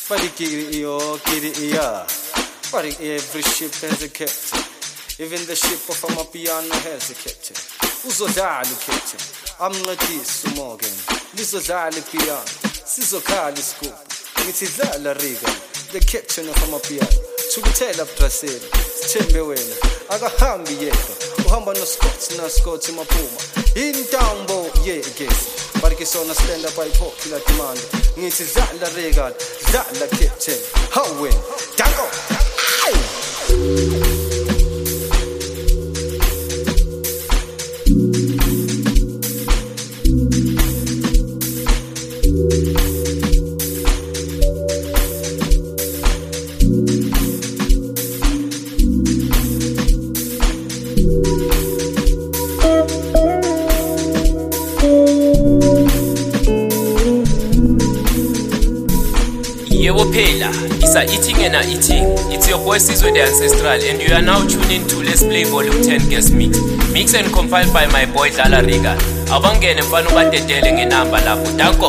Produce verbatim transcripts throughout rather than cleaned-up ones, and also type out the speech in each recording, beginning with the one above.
Parikiri iyo, kiri iya. Parik every ship has a captain. Even the ship of Amapiano has a captain. Uzodlala ukaptain. Amncedisa uMorgan. Lizodlala ipiano. Sizokhala isigubhu. Ngithi dlala Regan. The captain of Amapiano. Thukuthela Brazil. Sithembe wena. Akahambi yedwa. Uhamba no Scott na Scott maphuma. Intambo yegesi. Parikisona stand up by popular demand. Ngithi dlala Regan. Dlala captain. How win? Dango. Yebo phela, isa eating and eating. It's your boy Sizwe the Ancestral and you are now tuning to Let's Play Volume ten Guest Mix. Mix and compiled by my boy Dlala Regan. Abangene mfana ubadedele ngenamba lapho. Danko.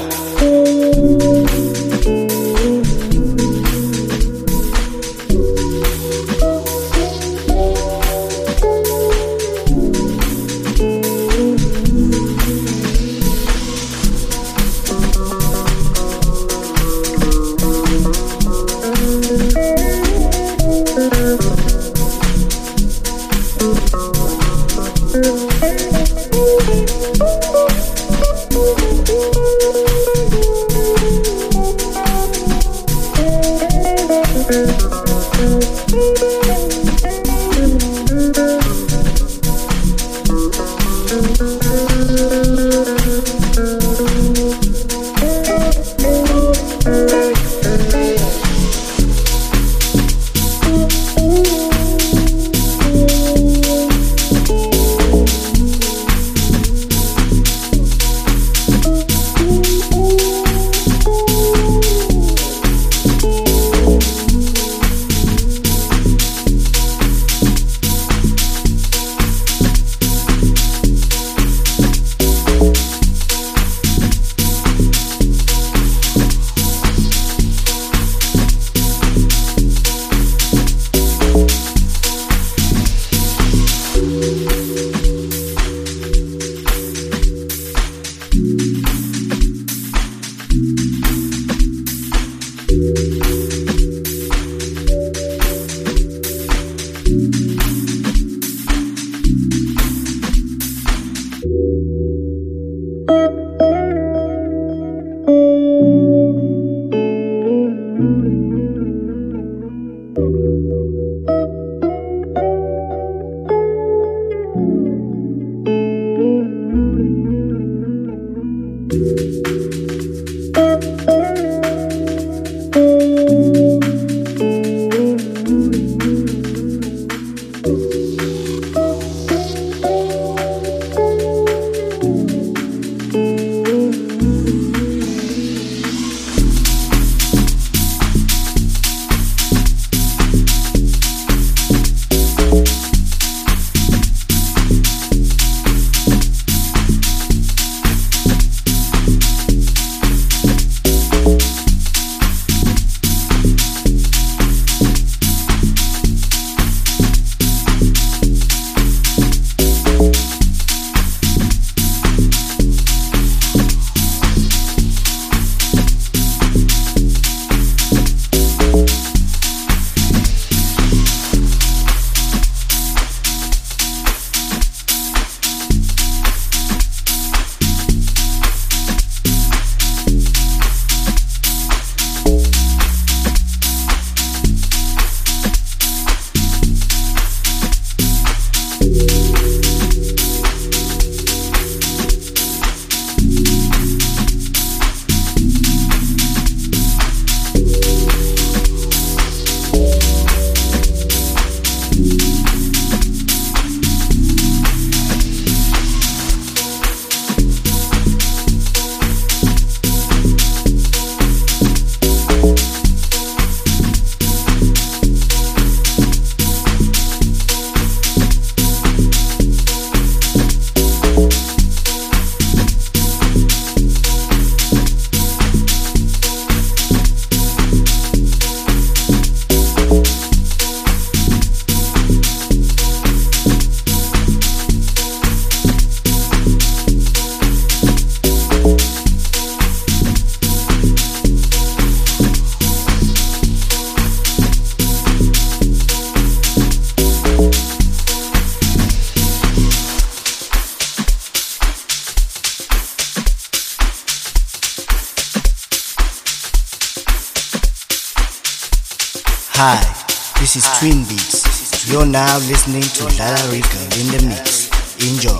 Hi, this is Twin Beats. You're now listening to Dlala Riga in the mix. Enjoy.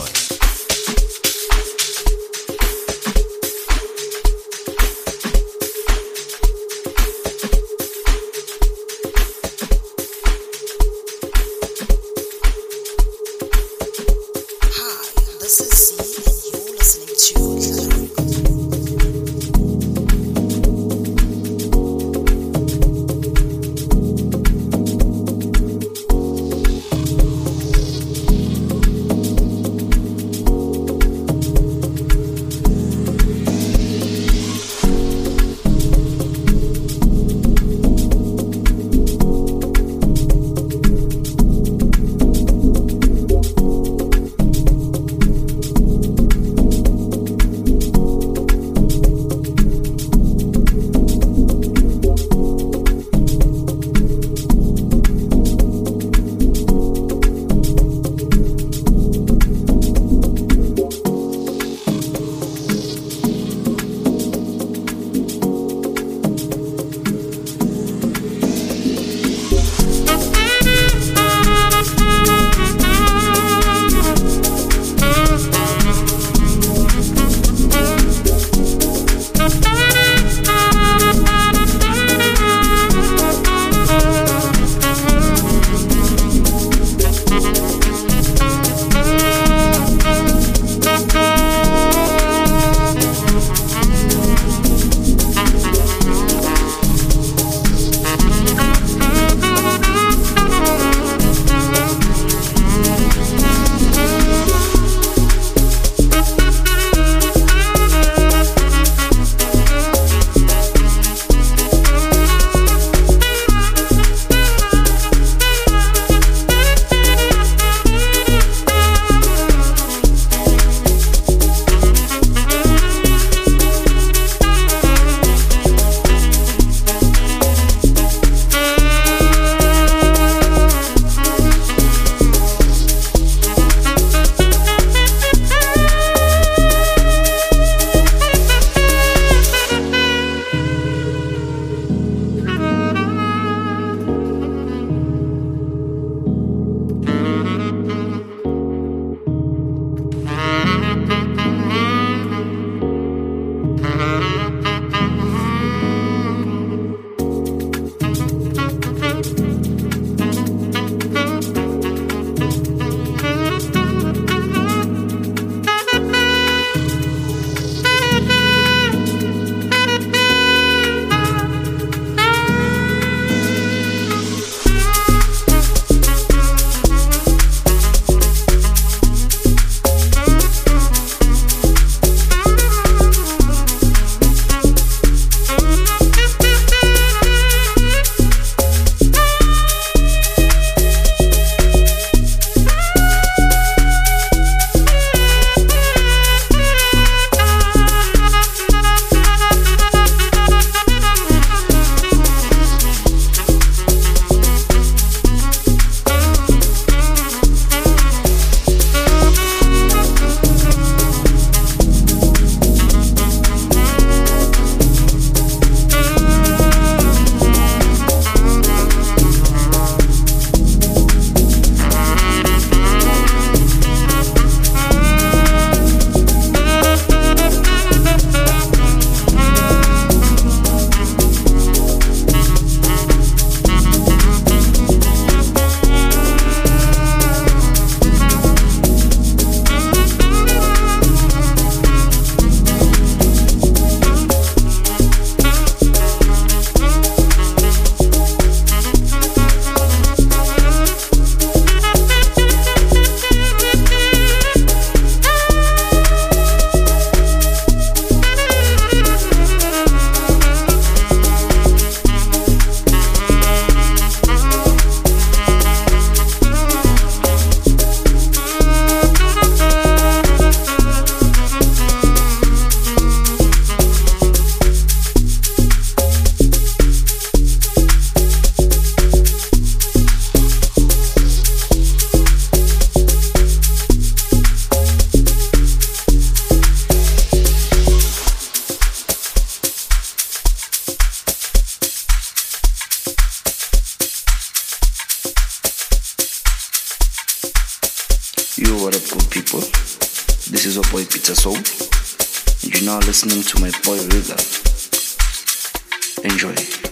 Yo, what up, good people? This is your boy Peter Soul, and you're now listening to my boy Riga. Enjoy.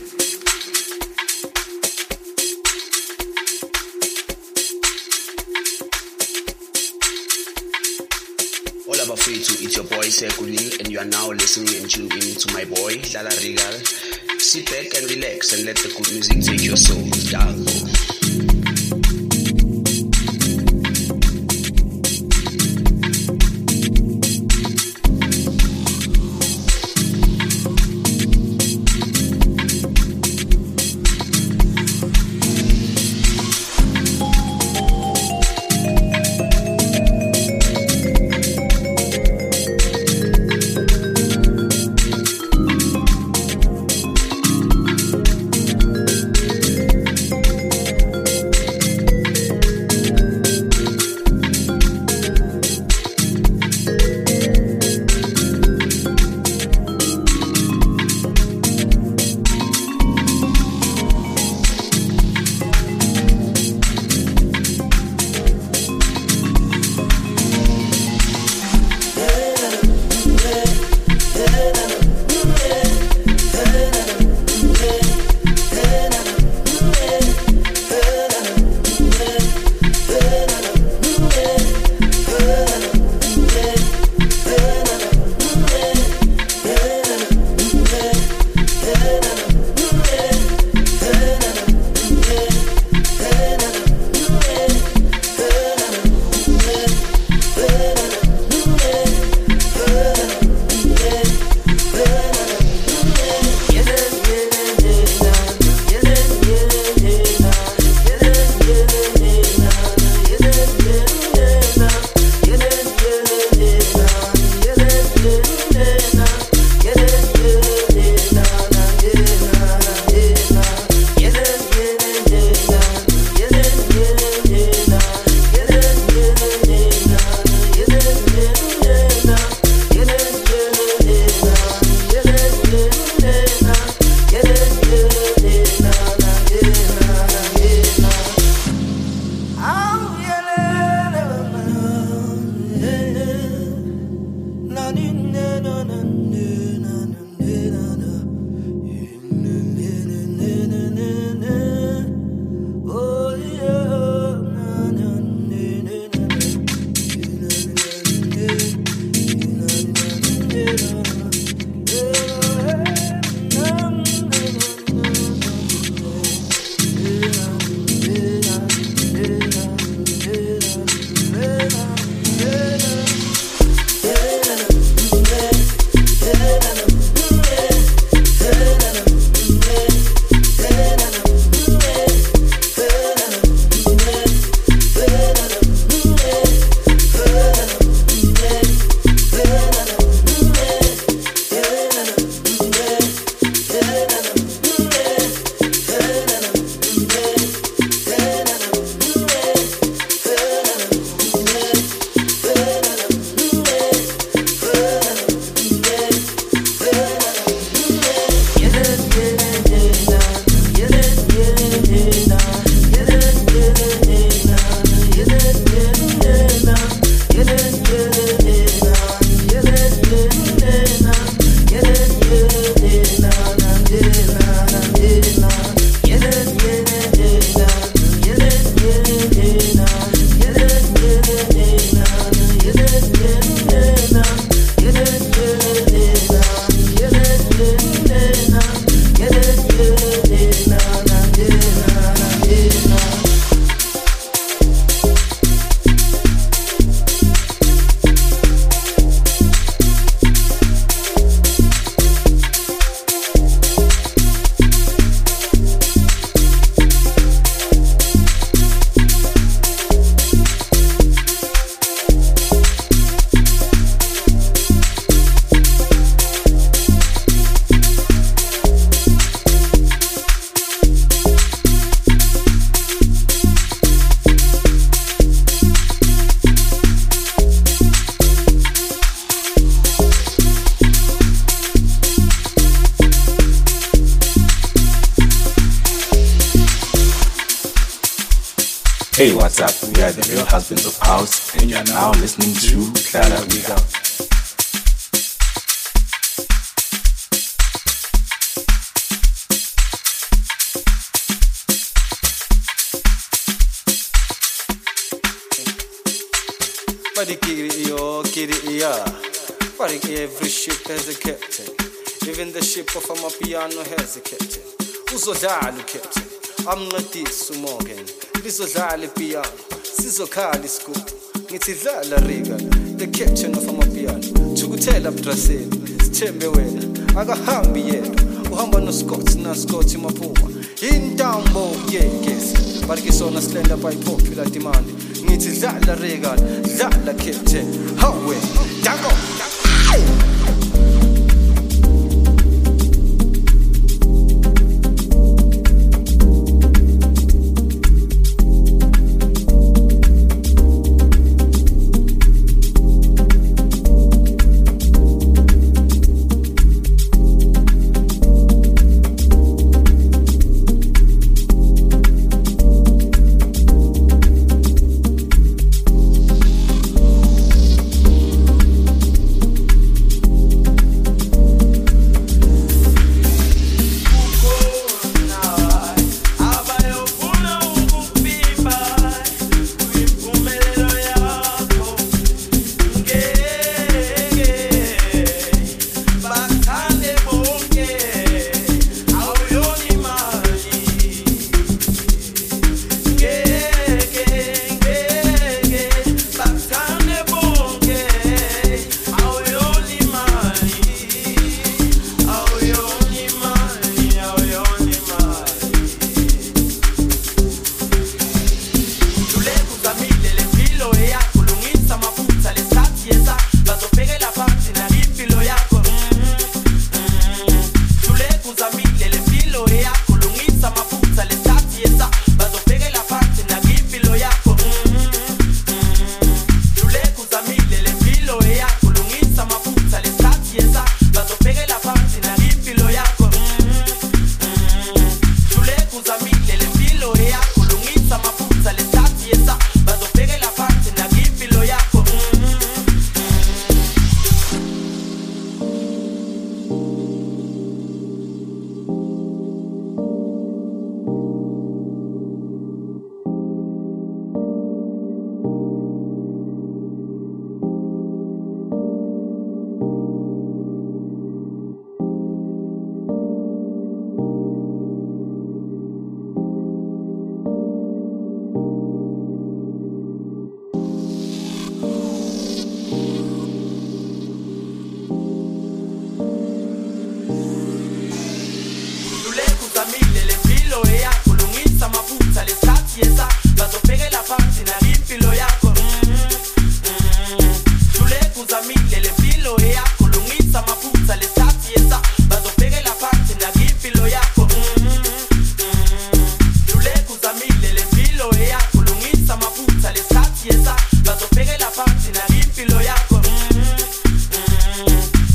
Hola bafethu, it's your boy Sekuli, and you are now listening and tuning in to my boy Lala Regal. Sit back and relax and let the good music take your soul down. Hey, what's up? We are the Real Husbands of House, and you are now listening to Dlala Riga. Every ship has a captain. Even the ship of Amapiano has a captain. Uzodlala captain. Amncedisa uMorgan. Lizodlala piano. Sizokhala isigubhu. Ngithi dlala Riga. The captain of Amapiano. Thukuthela Bdraseni. Sithembe wena. Akahambi yedwa. Uhamba no Scott na Scott Maphuma. Intambo yegesi. Barikisona slender by popular demand. Ngithi dlala Riga. Dlala captain. Hawe. Dango.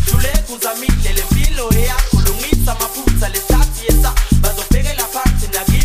Uzamile le mpilo yakho lungisa amaphutha lesithathu yesa bazobhekela phansi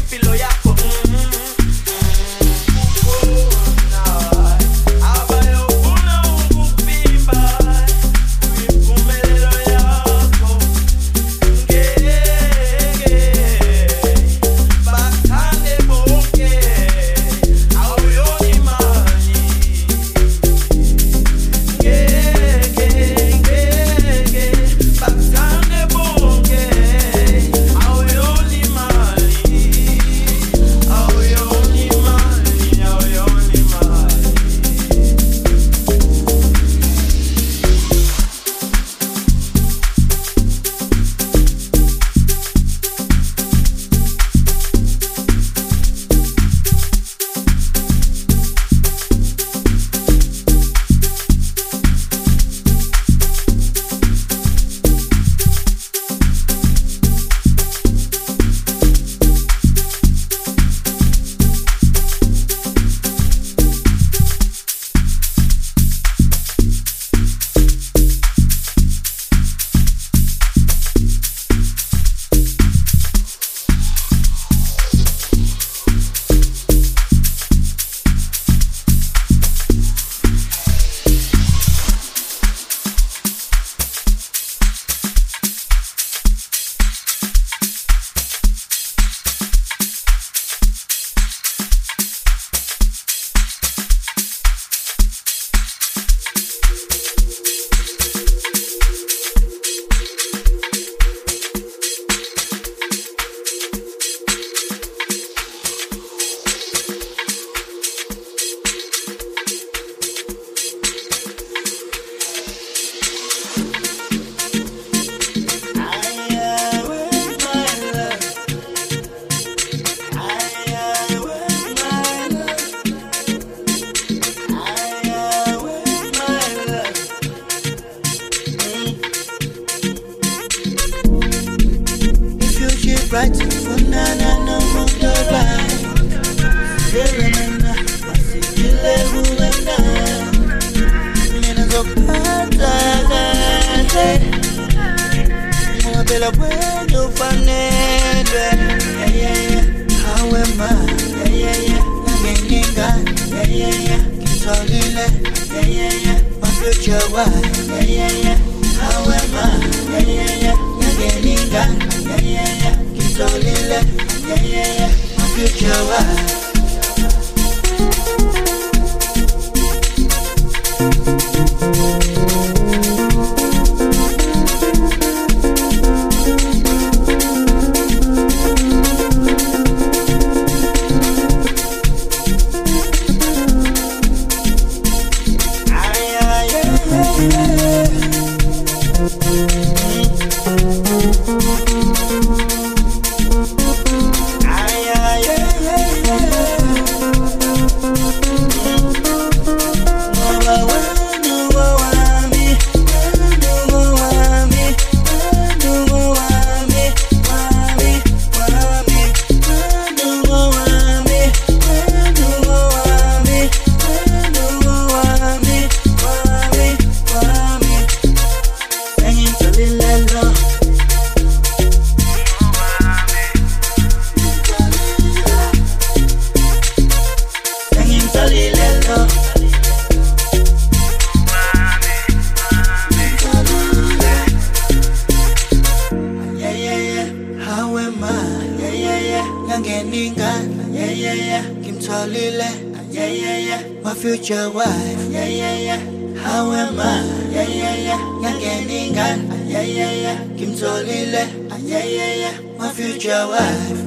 bright ufunana nomotorai Selena masikile huwena Mina zopata gade Mwabela bueno fanedwe Yeah yeah yeah How am I? Yeah yeah yeah Nangenginga Yeah yeah yeah Kitolile Yeah yeah yeah My future wife Yeah yeah yeah How am I? Yeah yeah yeah Nangenginga Yeah yeah yeah Kitolile Yeah yeah yeah My future wife future wife, yeah, yeah, yeah. How am I? Yeah, yeah, yeah. Nangeninga, yeah, yeah, yeah. Kim Tolile, yeah, yeah, yeah. My future wife.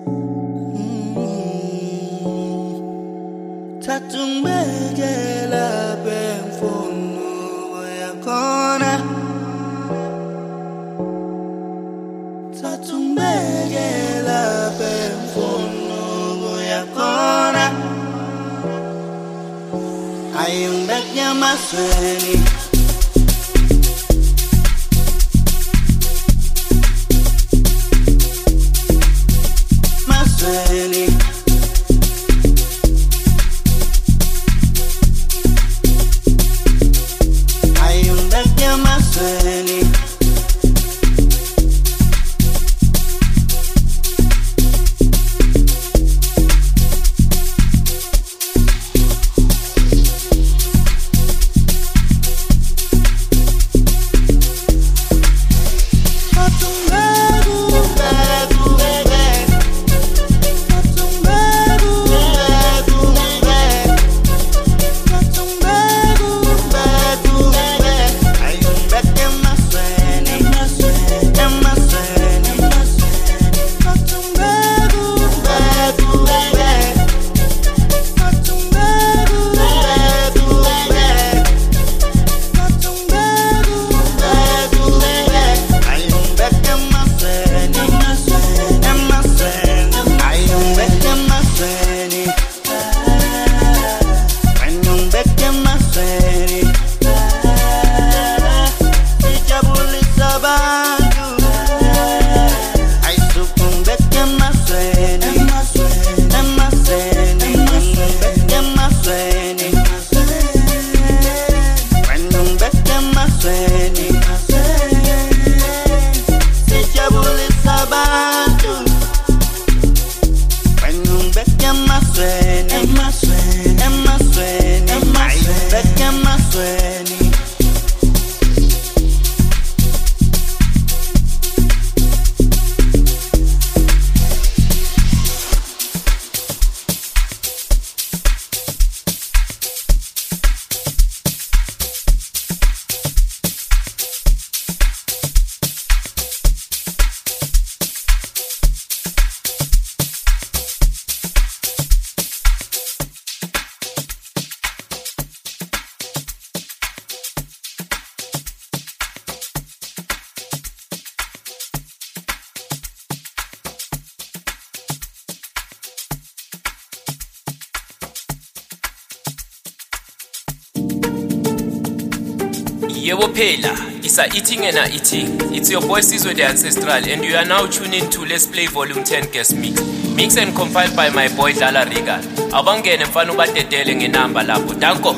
Yebo phela, isa eating and eating. It's your boy Sizwe the Ancestral and you are now tuning to Let's Play Volume ten Guest Mix. Mix and compiled by my boy Dlala Regal. Abangene mfana ubatetele ngenamba lapho. Danko.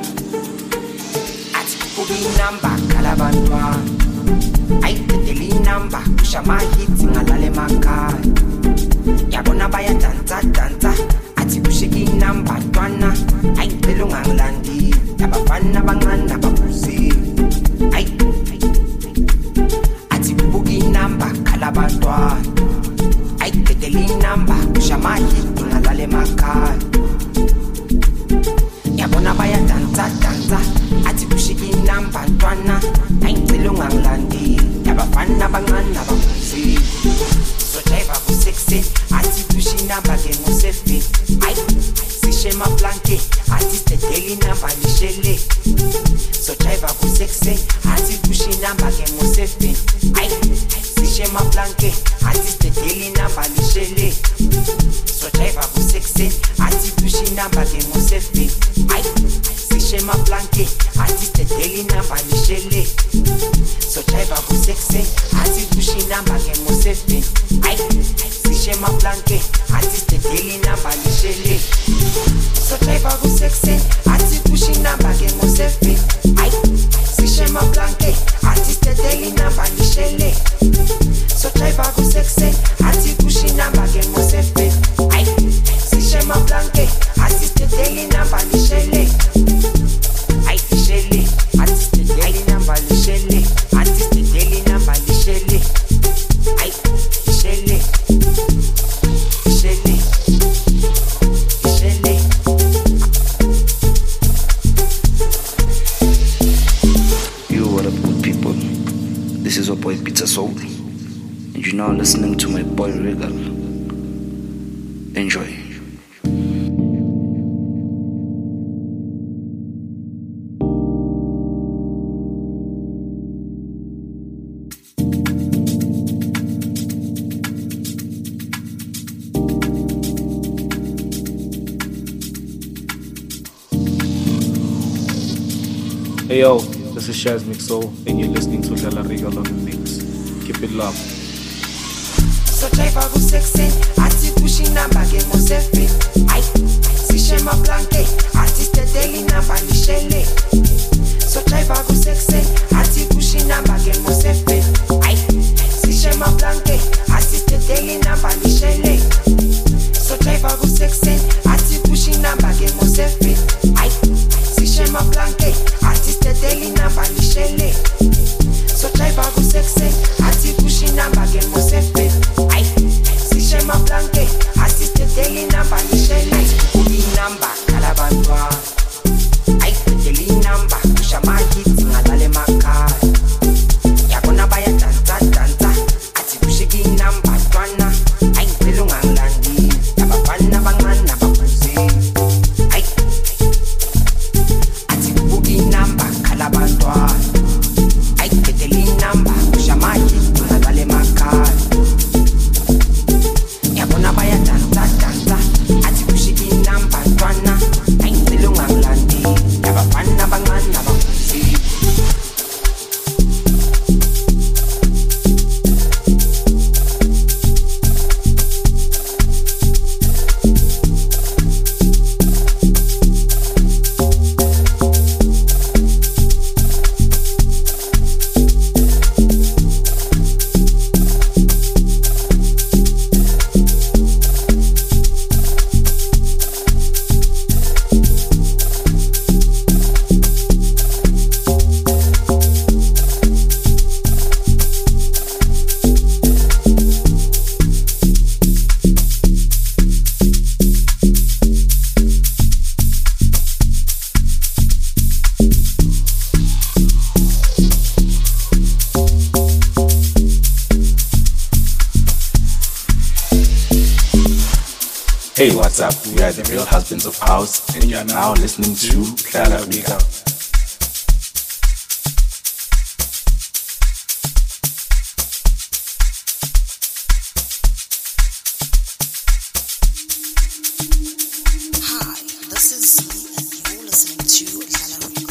Athi kubi number kalabantwa. Ayitetele number kushama hits ngalale makhaya. Yabona baya danza danza. Athi kushiki number twana. Ayicela ungangilandi. Abafana abancane ababuzi. Ay, athi kubuki number kalabantwana. Ay, teteli number kushamahi ngalale makhaya. Yabona baya danza danza. Athi kushiki number ntwana. Ayicela ungangilandi. Abafana abancane ababuzi. So drive up sexy. Athi kushi number ke ngosefi. Ay, sishe ma blanke. Athi teteli number nishele. So drive up sexy. Athi kushi number ke ngosefi. Ay, sishe ma blanke. Athi teteli number nishele. So drive up sexy. Athi kushi number ke ngosefi. Ay, sishe ma blanke. Athi teteli number nishele. So drive up sexy. Athi kushi number ke ngosefi. Ay, sishe ma blanke. Athi teteli number nishele. So drive up sexy. Athi kushi number ke ngosefi. Ay, sishe ma blanke. Athi teteli number nishele. So drive up sexy. Athi kushi number ke ngosefi. Ay, sishe ma blanke. Athi teteli number nishele. Ay, nishele. Athi teteli number nishele. Athi teteli number nishele. Ay, nishele. Nishele. Nishele. Yo, what up, good people? This is your boy Pizza Soul, and you're now listening to my Enjoy. Hey yo, this is Shaz Mixo, and you're listening to Dlala Regal on the mix. Keep it locked. So drive a go sexy, ati pushing number game mo sefe. Ay, si shema blanke, artist daily number ni shele. So drive a go sexy, ati pushing number game mo sefe. Ay, si shema blanke, artist daily number ni shele. So drive a go sexy, ati pushing number game mo sefe. Ay, si shema blanke, artist daily number ni shele. So drive a go sexy, ati pushing number game mo sefe. Shema blanke, assist daily number ni shele. Uli number kalabantwa. Ay daily number kushama hit ngalale makar. Yakona baya tanta tanta. Ati kushiki number twana. Ay pelungang landi. Nabapana bangana bakuzi. Ay ati uli number kalabantwa. Ay daily number kushama hit ngalale makar. Yakona baya tanta tanta, ati kushiki namba twana, aintilungang landi, yabafana bangana bakuzi. Hey, what's up? We are the Real Husbands of House, and you are now listening to Dlala Regal. Hi, this is Z, and you're listening to Dlala Regal.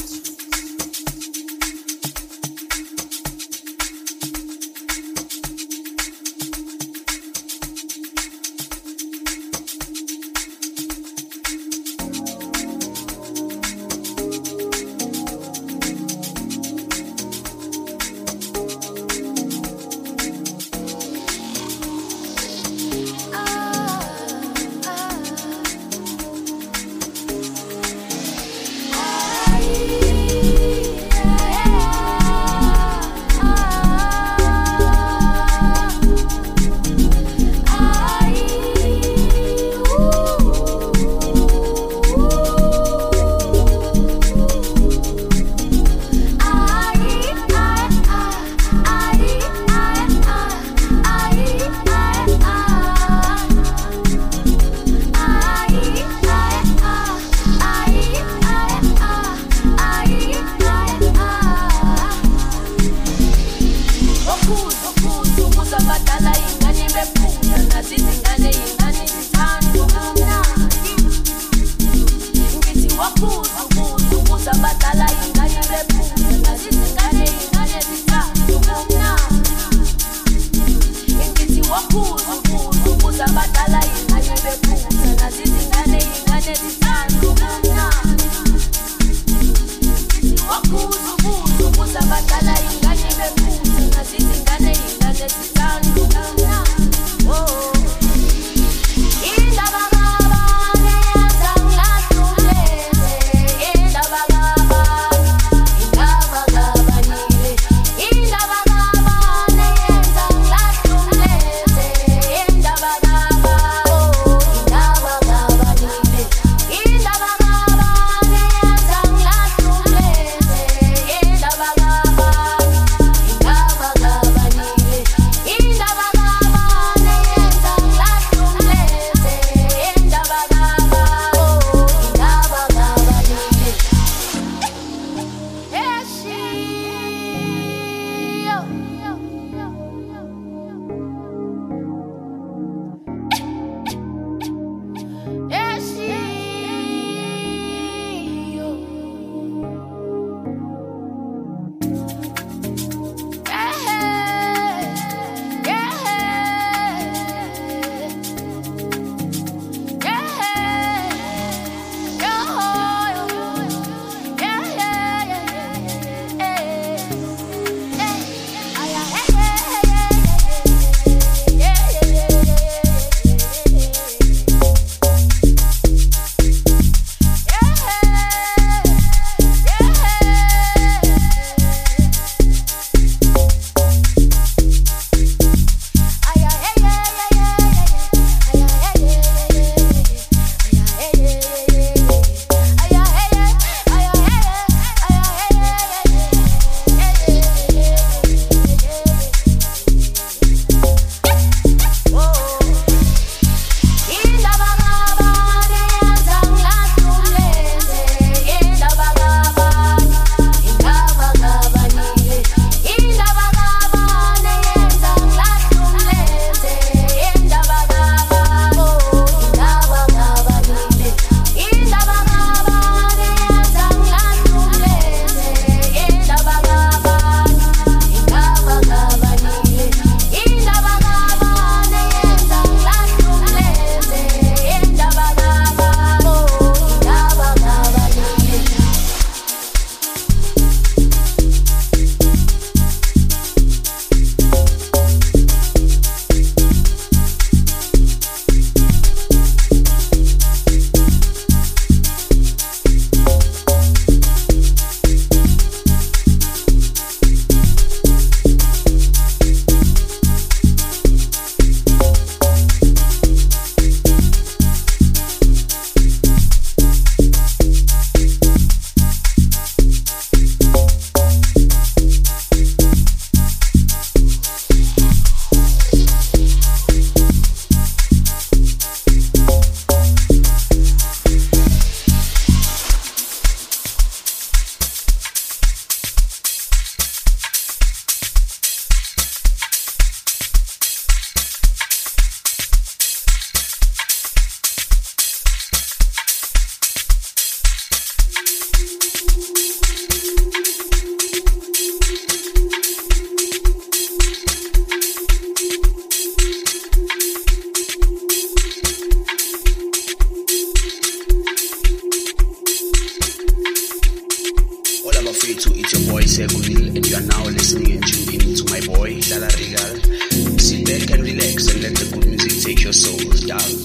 Sekunil, and you are now listening and tuning in to my boy, Dala Regal. Sit back and relax and let the good music take your souls down.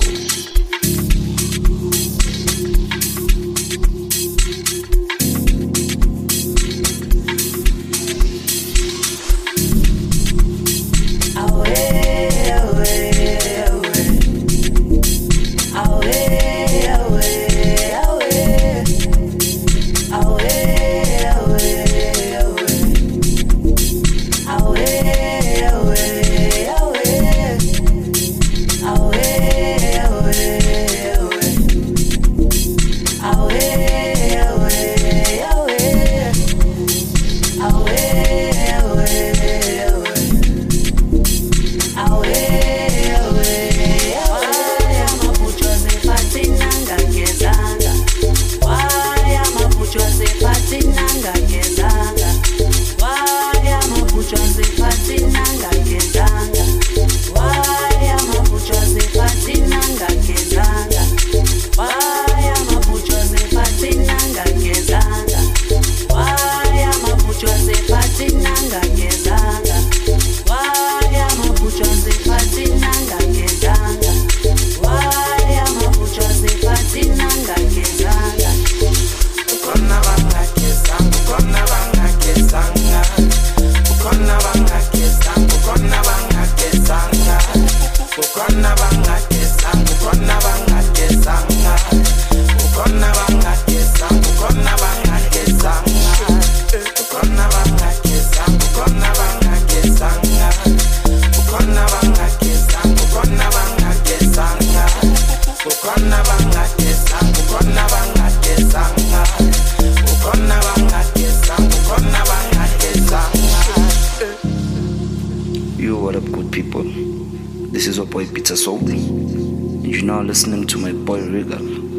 Listening to my boy Regal.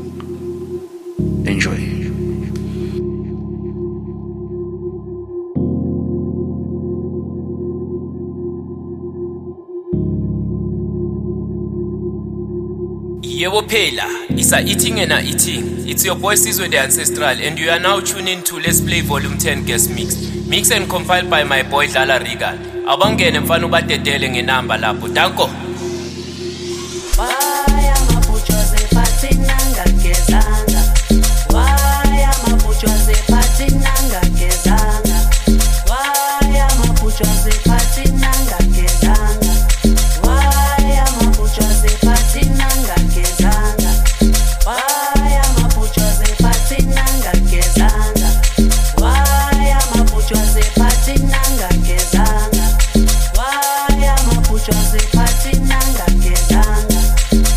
Enjoy. Yebo phela, isa eating and eating. It's your boy Sizwe the Ancestral, and you are now tuning to Let's Play Volume ten Guest Mix. Mix and compiled by my boy Dala Regal. Abangene mfana ubadedele ngenamba lapho. Danko. Why am I put you as a party nanga?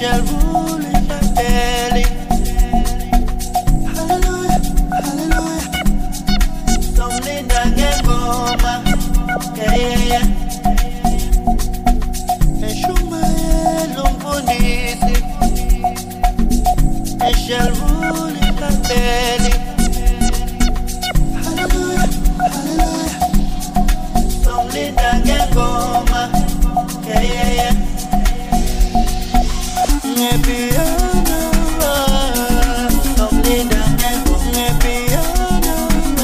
shall rule in my belly. Hallelujah, hallelujah. Somlinda ngengoma, yeah yeah yeah. Eshumayelo mfundisi, I shall rule in my belly. Hallelujah, hallelujah. Somlinda ngengoma, yeah yeah yeah. Ngepiano, somlinda ngengoma, ngepiano,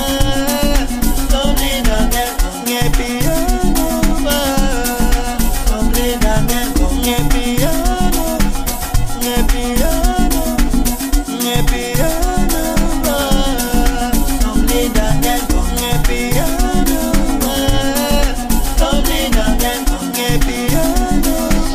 somlinda ngengoma, ngepiano, somlinda ngengoma, ngepiano, ngepiano, ngepiano, somlinda ngengoma, ngepiano, somlinda ngengoma, ngepiano.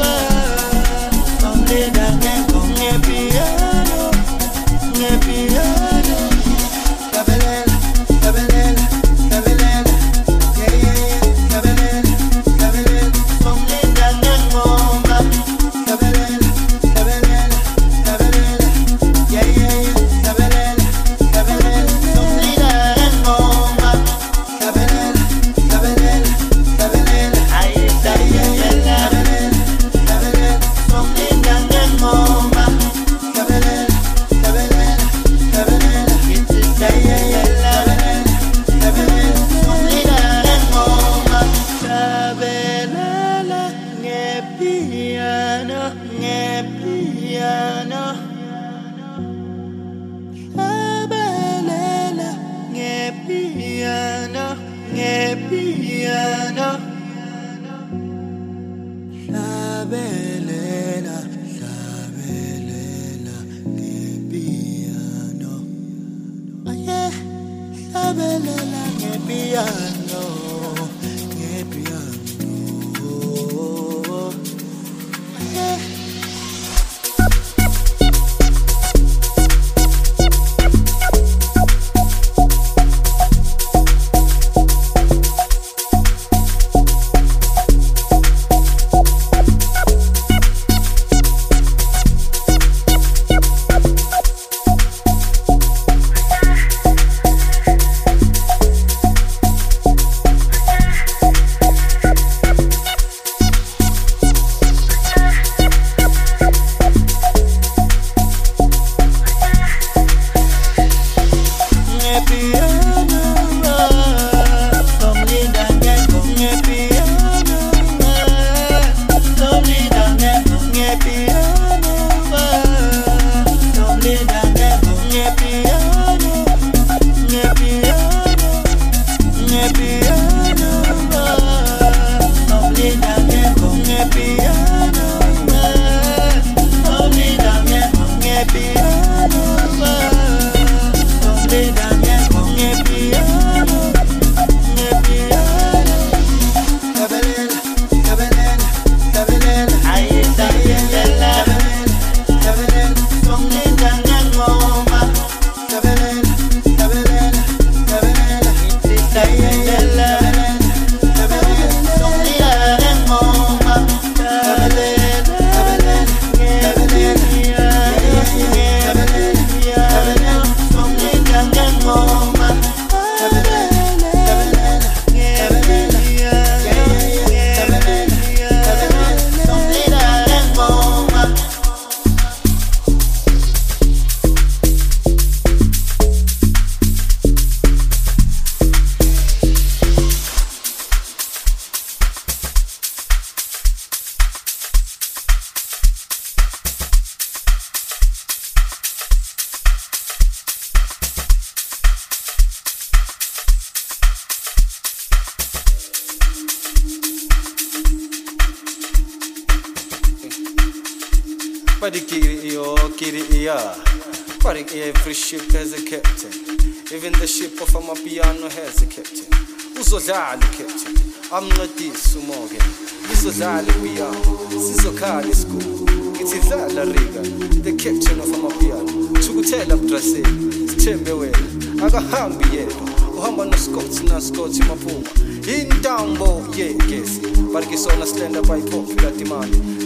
Every ship has a captain. Even the ship of Amapiano has a captain. Uzodlala captain. Amncedisa uMorgan. Izodlala piano. Sizokhala isigubhu. Ngithi dlala Riga. The captain of Amapiano. Thukuthela Bdraseni. Sithembe wena. Akahambi yedwa. Uhamba no Scott na Scott maphuma. Intambo yegesi. Barikisona slender by popular demand.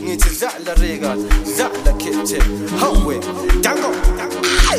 ngithi dlala Regal, dlala Captain. Hawe, dango, hey.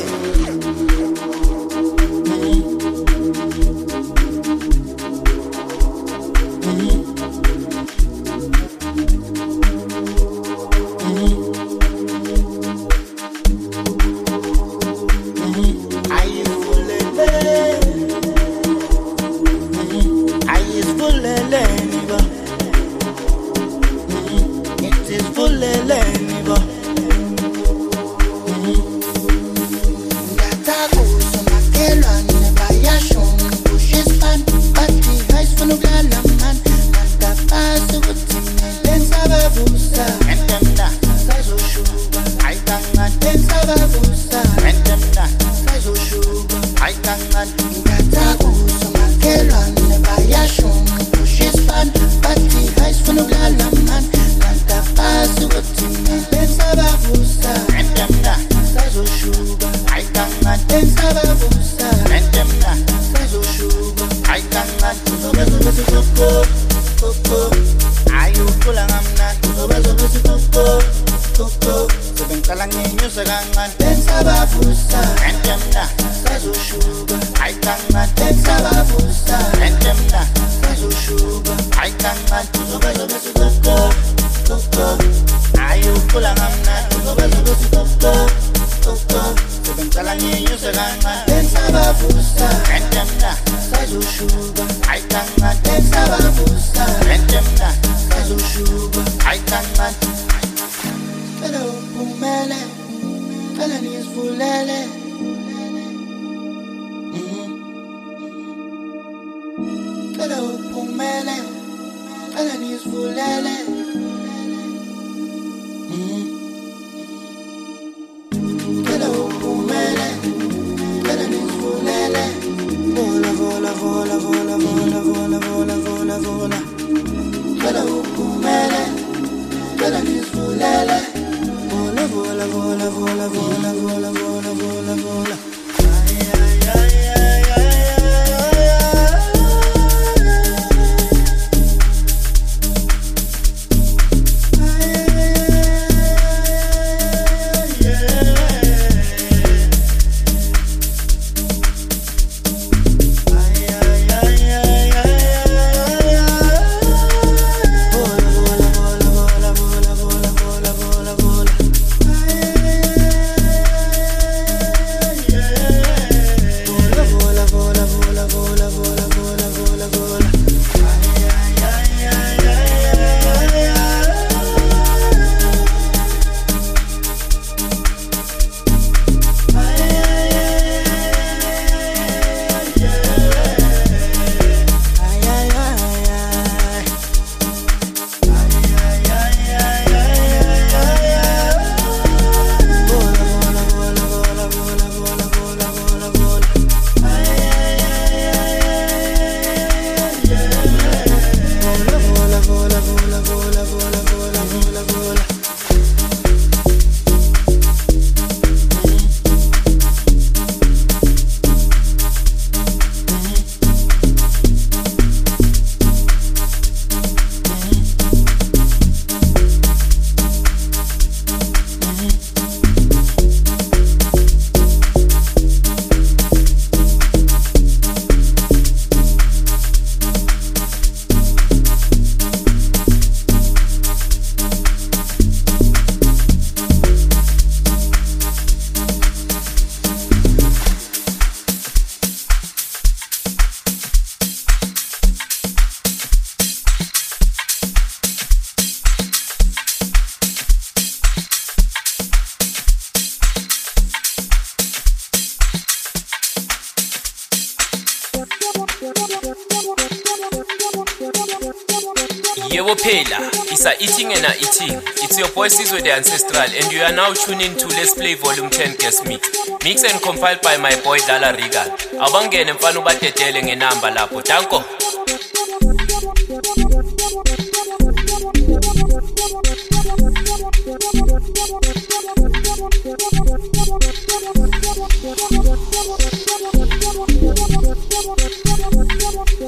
Yebo phela, isa eating and eating. It's your boy Sizwe the Ancestral and you are now tuning to Let's Play Volume ten Guest Mix. Mix and compiled by my boy Dala Regal. Abangene mfana ubatetele ngenamba lapho. Danko.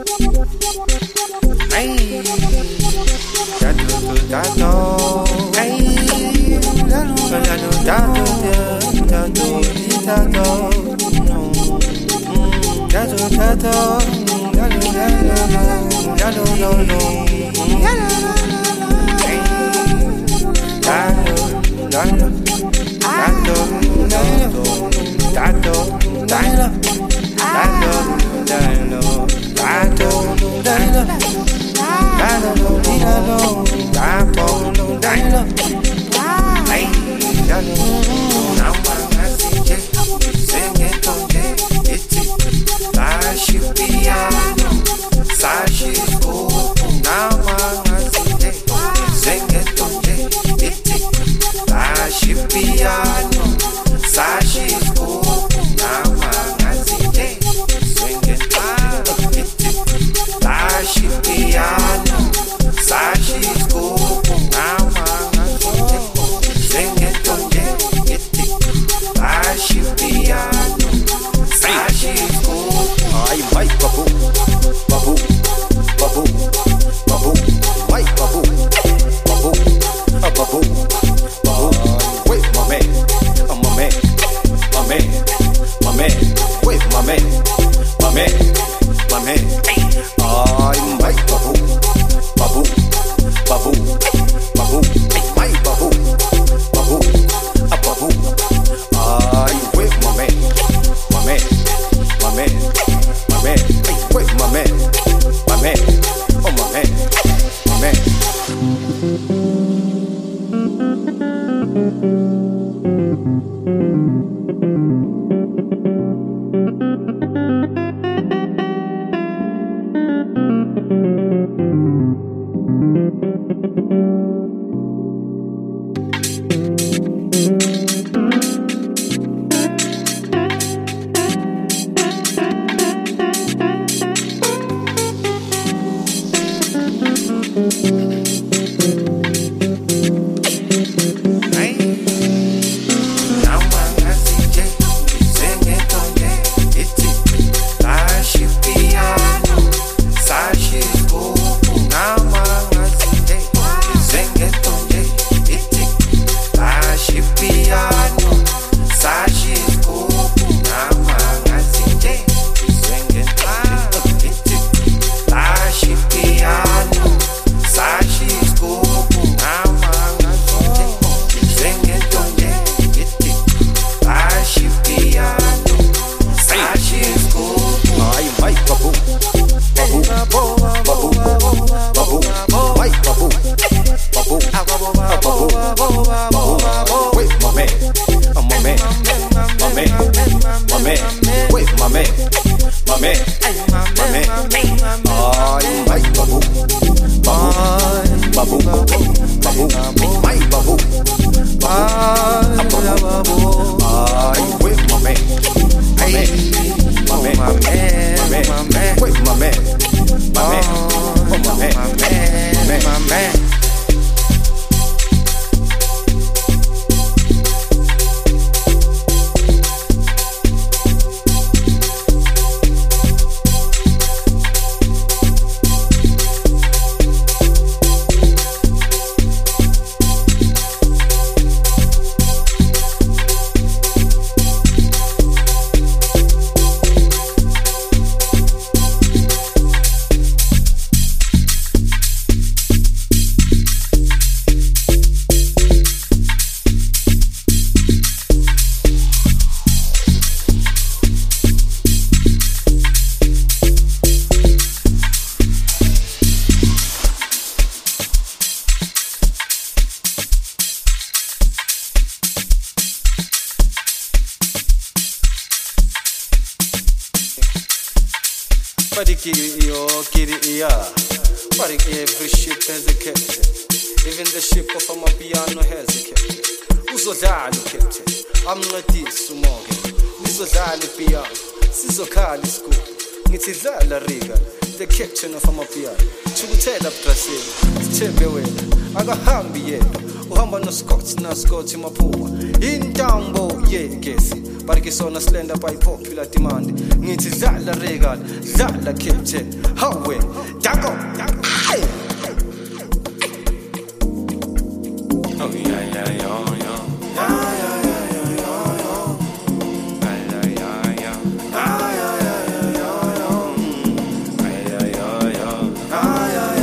Hey, that do that no. Hey. Every ship has a captain. Even the ship of Amapiano has a captain. Uzodlala captain. Amncedisa uMorgan. Nizodlala ipiano. Sizokhala isigubhu. Ngithi dlala Riga. The captain of Amapiano. Chukuthela Brazil. Sithembe wena. Akahambi yena. Uhamba no Scott na Scott maphuma. Intambo yegesi. Barikisona slender by popular demand. Ngithi dlala Riga. Dlala captain. Hawe. Dango. Hey. Oh yeah yeah yeah yeah. Yeah yeah yeah yeah yeah. Yeah yeah yeah yeah. Yeah yeah yeah yeah yeah. Yeah yeah yeah yeah.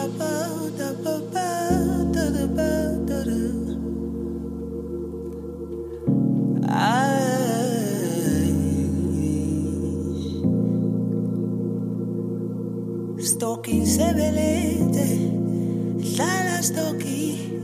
Stoki sebelete, dlala stoki.